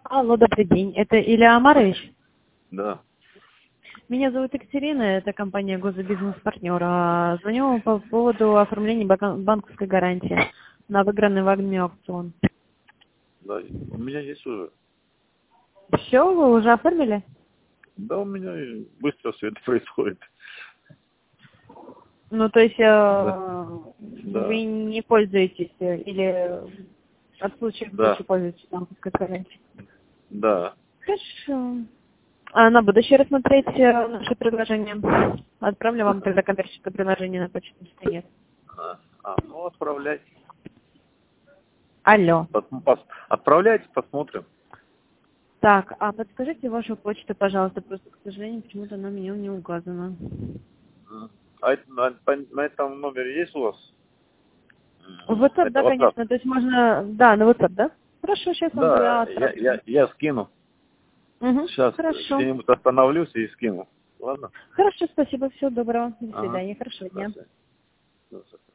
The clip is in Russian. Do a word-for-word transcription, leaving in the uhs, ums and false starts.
Алло, добрый день. Это Илья Амарович? Да. Меня зовут Екатерина, это компания «Госбизнес-партнер». А, Звоню вам по поводу оформления бака- банковской гарантии на выигранный вами аукцион. Да, у меня есть уже. Все, вы уже оформили? Да, у меня и быстро все это происходит. Ну, то есть э, Да. вы Да. не пользуетесь э, или от случая к Да. случаю пользуетесь банковской гарантией? Да. Хорошо. А на будущее рассмотреть э, наше предложение. Отправлю вам тогда коммерческое предложение на почту, что нет. А, а, ну отправляйте. Алло. Пос- пос- Отправляйте, посмотрим. Так, а подскажите вашу почту, пожалуйста, просто, к сожалению, почему-то она мне не указана. М. А это на, по- на этом номере есть у вас? В М, WhatsApp, Это да, WhatsApp. конечно, то есть можно, да, на WhatsApp, да? Хорошо, сейчас вам Да, тогда я, отправлю. я, я скину. Угу, Сейчас хорошо. где-нибудь остановлюсь и скину. Ладно? Хорошо, спасибо, всего доброго, до Ага. свидания, хорошего дня. До свидания. До свидания.